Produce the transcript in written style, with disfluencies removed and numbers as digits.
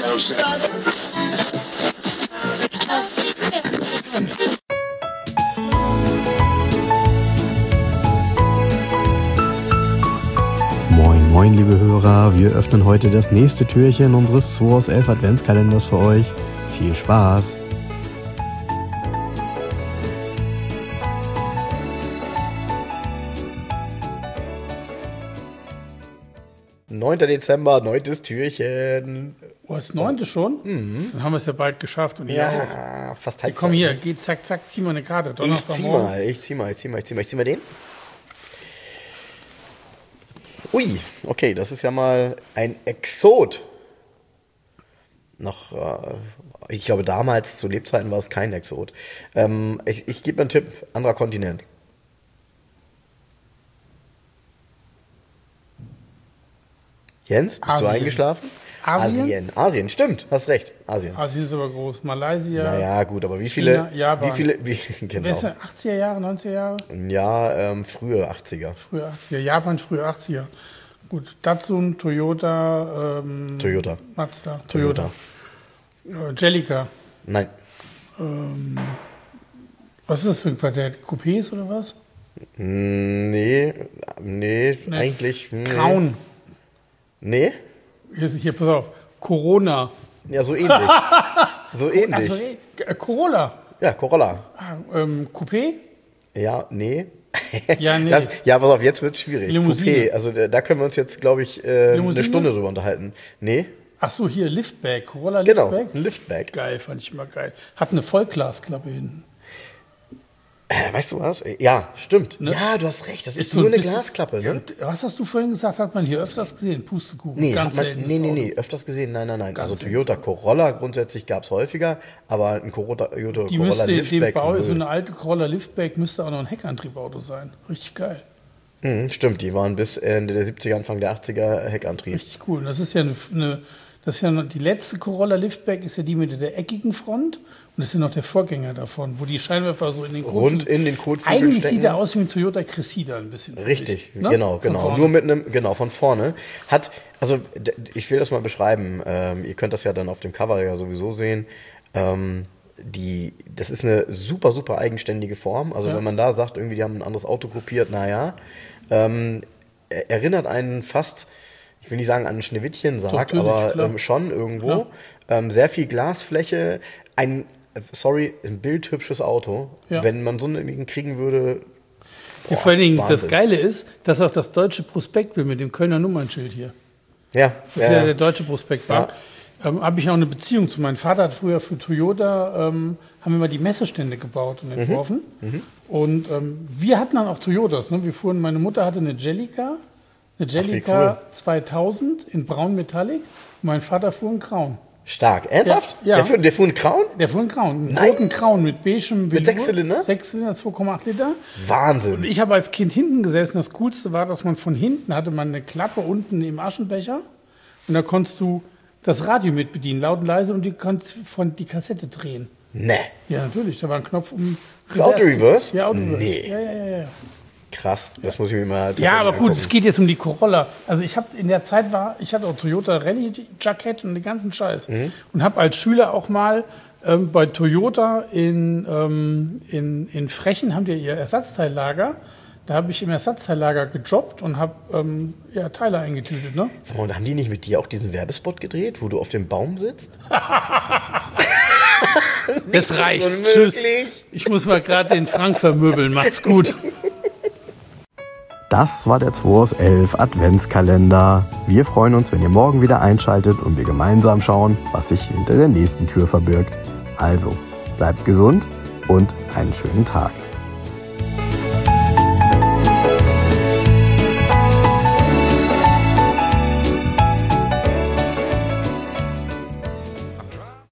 Moin, moin, liebe Hörer. Wir öffnen heute das nächste Türchen unseres 2 aus 11 Adventskalenders für euch. Viel Spaß! 9. Dezember, 9. Türchen. Oh, ist 9. schon? Mhm. Dann haben wir es ja bald geschafft. Und Ja, fast halb. Komm hier, geh, zack, zack, zieh mal eine Karte. Ich zieh mal den. Ui, okay, das ist ja mal ein Exot. Ich glaube, damals zu Lebzeiten war es kein Exot. Ich gebe einen Tipp, anderer Kontinent. Jens, bist du eingeschlafen? Asien, stimmt, hast recht. Asien ist aber groß. Malaysia. Naja, gut, aber wie viele? China, Japan. Genau. 80er Jahre, 90er Jahre? Ja, frühe 80er. Frühe 80er, Japan, frühe 80er. Gut, Datsun, Toyota. Mazda, Toyota. Jellica. Nein. Was ist das für ein Quartett? Coupés oder was? Nee, eigentlich. Nee. Crown. Nee? Hier, pass auf. Corona. Ja, so ähnlich. Also, Corolla. Ja, Corolla. Coupé? Ja, nee. Ja, nee. Pass auf, jetzt wird es schwierig. Limousine. Coupé, also da können wir uns jetzt, glaube ich, eine Stunde drüber unterhalten. Nee? Ach so, hier, Liftback. Corolla Liftback? Genau, ein Liftback. Geil, fand ich immer geil. Hat eine Vollglasklappe hinten. Weißt du was? Ja, stimmt. Ne? Ja, du hast recht. Das ist so nur ein eine bisschen, Glasklappe, ne? Was hast du vorhin gesagt? Hat man hier öfters gesehen? Pustekuchen? Nee, ganz selten. Nee, öfters gesehen. Nein. Ganz Also Toyota Corolla grundsätzlich gab es häufiger, aber ein Toyota Die Corolla müsste, Liftback. den Bau, so eine alte Corolla Liftback müsste auch noch ein Heckantriebauto sein. Richtig geil. Stimmt, die waren bis Ende der 70er, Anfang der 80er Heckantrieb. Richtig cool. Und das ist ja die letzte Corolla Liftback, ist ja die mit der eckigen Front. Und das ist ja noch der Vorgänger davon, wo die Scheinwerfer so in den Kotflügeln... Rund in den Kotflügeln Eigentlich stecken. Sieht er aus wie ein Toyota Cressida ein bisschen. Richtig, ne? Genau. Nur mit einem, von vorne. Ich will das mal beschreiben. Ihr könnt das ja dann auf dem Cover ja sowieso sehen. Das ist eine super, super eigenständige Form. Also wenn man da sagt, irgendwie die haben ein anderes Auto kopiert, erinnert einen fast... Ich will nicht sagen an einen Schneewittchen-Sarg, aber schon irgendwo. Sehr viel Glasfläche, ein bildhübsches Auto. Ja. Wenn man so einen kriegen würde. Vor allen Dingen, Wahnsinn. Das Geile ist, dass auch das deutsche Prospekt will mit dem Kölner Nummernschild hier. Ja. Das ist ja der deutsche Prospektbank. Ja. Habe ich auch eine Beziehung zu. Mein Vater hat früher für Toyota, haben wir mal die Messestände gebaut und entworfen. Und wir hatten dann auch Toyotas. Ne? Meine Mutter hatte eine Jellica. Eine Jellica 2000 in braun Metallic. Und mein Vater fuhr in Grauen. Stark. Ernsthaft? Ja. Der fuhr in Grauen? Der fuhr in Grauen. Einen roten Grauen mit beigem Velour. Mit 6 Zylinder? 6 Zylinder, 2,8 Liter. Wahnsinn. Und ich habe als Kind hinten gesessen. Das Coolste war, dass man von hinten hatte man eine Klappe unten im Aschenbecher. Und da konntest du das Radio mit bedienen, laut und leise. Und du konntest die Kassette drehen. Ne. Ja, natürlich. Da war ein Knopf Für Auto-Reverse? Ja, Auto-Reverse. Nee. Ja. Krass, das muss ich mir mal Ja, aber angucken. gut, es geht jetzt um die Corolla. Also ich hatte auch Toyota Rallye-Jacket und den ganzen Scheiß. Und habe als Schüler auch mal bei Toyota in Frechen, haben die ihr Ersatzteillager. Da habe ich im Ersatzteillager gejobbt und habe Teile eingetütet. Ne? Sag mal, und haben die nicht mit dir auch diesen Werbespot gedreht, wo du auf dem Baum sitzt? Jetzt reicht's. Tschüss. Ich muss mal gerade den Frank vermöbeln. Macht's gut. Das war der 2 aus 11 Adventskalender. Wir freuen uns, wenn ihr morgen wieder einschaltet und wir gemeinsam schauen, was sich hinter der nächsten Tür verbirgt. Also, bleibt gesund und einen schönen Tag.